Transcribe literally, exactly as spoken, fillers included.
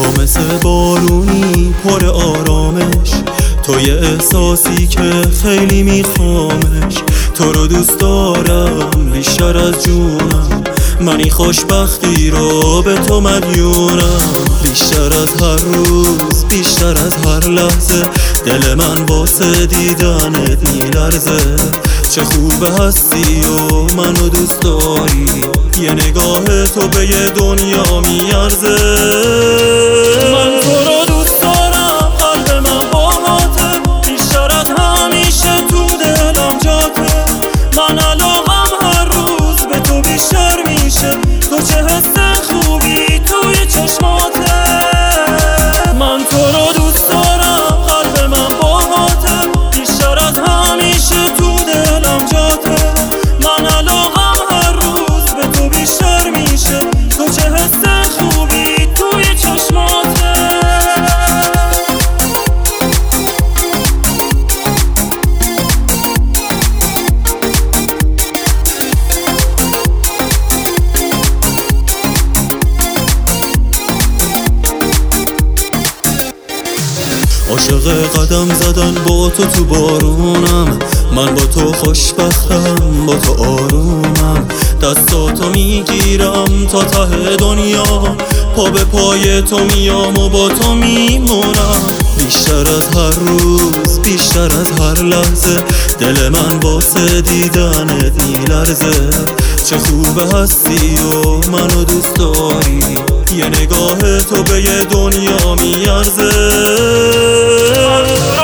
تو مثل بارونی پر آرامش، تو یه احساسی که خیلی میخوامش. تو رو دوست دارم بیشتر از جونم، من این خوشبختی رو به تو مدیونم. بیشتر از هر روز، بیشتر از هر لحظه، دل من واسه دیدنت میلرزه. چه خوب هستی و منو دوست داری، یه نگاه تو به یه دنیا میارزه. من تو رو دوست دارم، قلب من باهاته، بیشتر از همیشه تو دلم جاته. من علاقم هر روز به تو بیشتر میشه، تو چه حس خوبی توی چشماته. من تو رو دوست دارم، قلب من باهاته، بیشتر از همیشه تو دلم جاته. من علاقم هر روز به تو بیشتر میشه، تو چه حس خوبی توی چشماته. عاشق قدم زدن با تو تو بارونم، من با تو خوشبختم، با تو آرومم. دستاتو میگیرم تا ته دنیا، پا به پای تو میام و با تو میمونم. بیشتر از هر روز، بیشتر از هر لحظه، دل من واسه دیدنت میلرزه. چه خوب هستی و منو دوست داری، یه نگاه تو به یه دنیا میارزه.